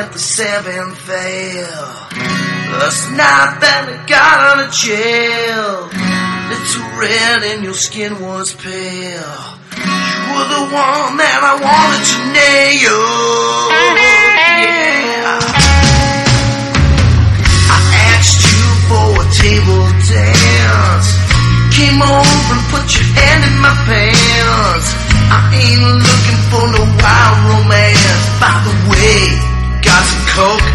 at the seventh veil. Last night that I got out of jail, little red and your skin was pale. You were the one that I wanted to nail. Yeah. I asked you for a table dance. You came over and put your hand in my pants. I ain't looking for no wild romance. By the way, got some coke?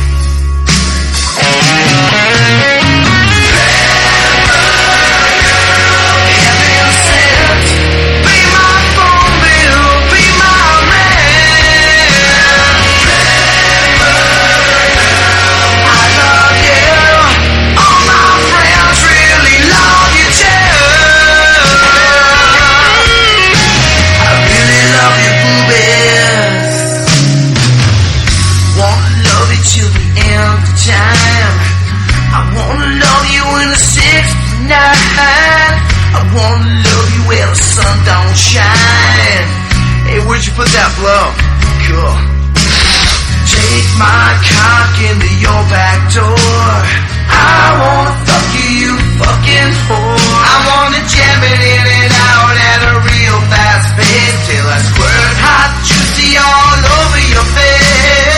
I wanna love you where the sun don't shine. Hey, where'd you put that blow? Cool. Take my cock into your back door. I wanna fuck you, you fucking whore. I wanna jam it in and out at a real fast pace till I squirt hot juicy all over your face.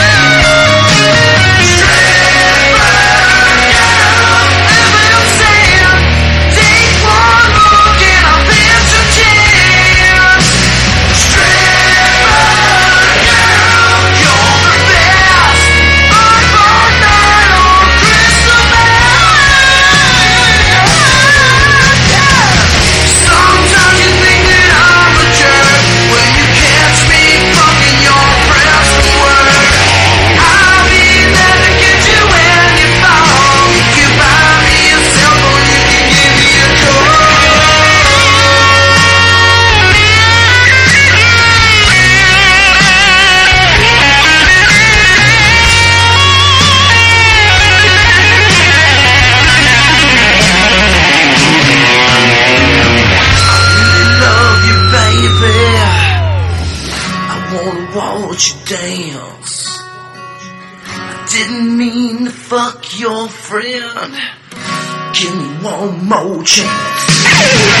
Watch you dance. I didn't mean to fuck your friend. Give me one more chance.